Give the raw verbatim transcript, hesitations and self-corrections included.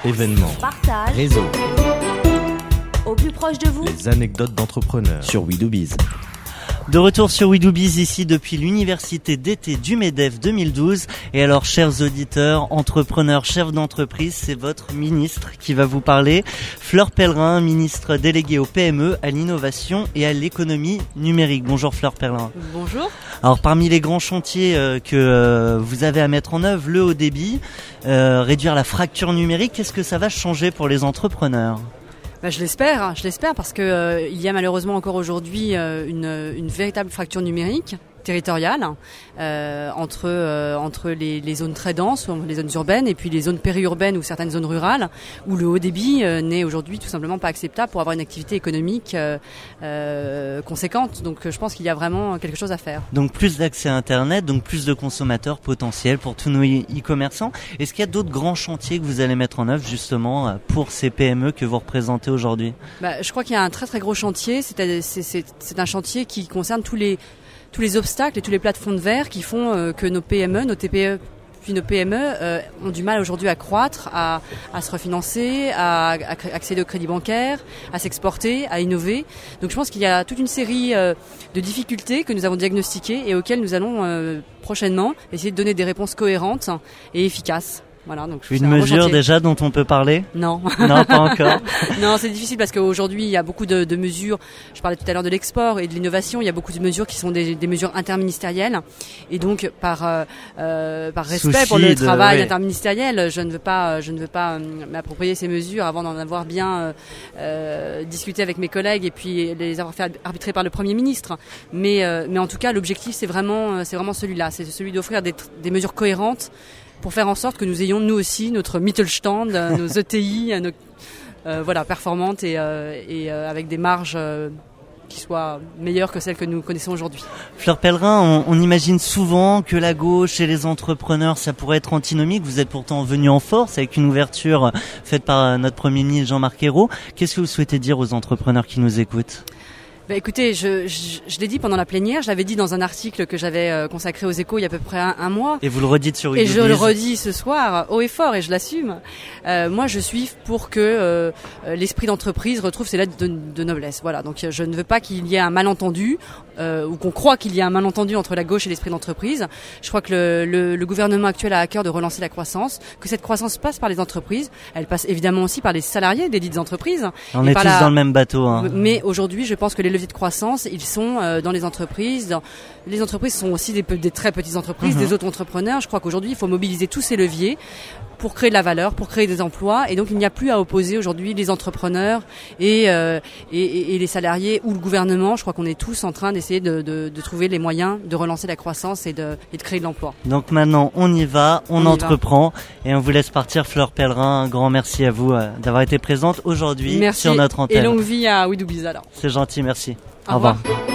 Événements, partage, réseau, au plus proche de vous, les anecdotes d'entrepreneurs sur We Do Biz. De retour sur We Do Biz ici depuis l'université d'été du MEDEF deux mille douze. Et alors, chers auditeurs, entrepreneurs, chefs d'entreprise, c'est votre ministre qui va vous parler. Fleur Pellerin, ministre déléguée au P M E, à l'innovation et à l'économie numérique. Bonjour Fleur Pellerin. Bonjour. Alors, parmi les grands chantiers euh, que euh, vous avez à mettre en œuvre, le haut débit, euh, réduire la fracture numérique, qu'est-ce que ça va changer pour les entrepreneurs ? Bah, je l'espère, je l'espère parce que euh, il y a malheureusement encore aujourd'hui euh, une, une véritable fracture numérique territoriale euh, entre euh, entre les, les zones très denses, les zones urbaines et puis les zones périurbaines ou certaines zones rurales où le haut débit euh, n'est aujourd'hui tout simplement pas acceptable pour avoir une activité économique euh, euh, conséquente. Donc je pense qu'il y a vraiment quelque chose à faire. Donc plus d'accès à Internet, donc plus de consommateurs potentiels pour tous nos e-commerçants. Est-ce qu'il y a d'autres grands chantiers que vous allez mettre en œuvre justement pour ces P M E que vous représentez aujourd'hui ? Bah, je crois qu'il y a un très très gros chantier. C'est, c'est, c'est, c'est un chantier qui concerne tous les tous les obstacles et tous les plafonds de verre qui font euh, que nos P M E, nos T P E, puis nos P M E euh, ont du mal aujourd'hui à croître, à, à se refinancer, à, à accéder au crédit bancaire, à s'exporter, à innover. Donc je pense qu'il y a toute une série euh, de difficultés que nous avons diagnostiquées et auxquelles nous allons euh, prochainement essayer de donner des réponses cohérentes et efficaces. Voilà, donc une mesure déjà dont on peut parler ? Non. Non, pas encore. Non, c'est difficile parce qu'aujourd'hui, il y a beaucoup de, de mesures. Je parlais tout à l'heure de l'export et de l'innovation. Il y a beaucoup de mesures qui sont des, des mesures interministérielles. Et donc, par, euh, par respect Souci pour le de, travail oui. interministériel, je ne veux pas, je ne veux pas m'approprier ces mesures avant d'en avoir bien euh, discuté avec mes collègues et puis les avoir fait arbitrer par le Premier ministre. Mais, euh, mais en tout cas, l'objectif, c'est vraiment, c'est vraiment celui-là. C'est celui d'offrir des, des mesures cohérentes pour faire en sorte que nous ayons nous aussi notre Mittelstand, nos E T I, nos, euh, voilà, performantes et, euh, et euh, avec des marges euh, qui soient meilleures que celles que nous connaissons aujourd'hui. Fleur Pellerin, on, on imagine souvent que la gauche et les entrepreneurs, ça pourrait être antinomique. Vous êtes pourtant venu en force avec une ouverture faite par notre Premier ministre Jean-Marc Ayrault. Qu'est-ce que vous souhaitez dire aux entrepreneurs qui nous écoutent ? Bah écoutez, je, je, je l'ai dit pendant la plénière, je l'avais dit dans un article que j'avais euh, consacré aux Échos il y a à peu près un, un mois. Et vous le redites sur We Et Do je Biz. le redis ce soir, haut et fort, et je l'assume. Euh, moi, je suis pour que euh, l'esprit d'entreprise retrouve ses lettres de, de noblesse. Voilà. Donc, je ne veux pas qu'il y ait un malentendu euh, ou qu'on croit qu'il y a un malentendu entre la gauche et l'esprit d'entreprise. Je crois que le, le, le gouvernement actuel a à cœur de relancer la croissance, que cette croissance passe par les entreprises. Elle passe évidemment aussi par les salariés des dites entreprises. On est tous la... dans le même bateau. Hein. Mais aujourd'hui, je pense que les leviers de croissance, ils sont euh, dans les entreprises. Dans... Les entreprises sont aussi des, des très petites entreprises, mmh. des autres entrepreneurs. Je crois qu'aujourd'hui, il faut mobiliser tous ces leviers pour créer de la valeur, pour créer des emplois. Et donc, il n'y a plus à opposer aujourd'hui les entrepreneurs et, euh, et, et, et les salariés ou le gouvernement. Je crois qu'on est tous en train d'essayer de, de, de trouver les moyens de relancer la croissance et de, et de créer de l'emploi. Donc maintenant, on y va, on, on entreprend va. Et on vous laisse partir. Fleur Pellerin, un grand merci à vous euh, d'avoir été présente aujourd'hui merci. sur notre antenne. Et longue vie à We Do Biz alors. C'est gentil, merci. Au, Au revoir. revoir.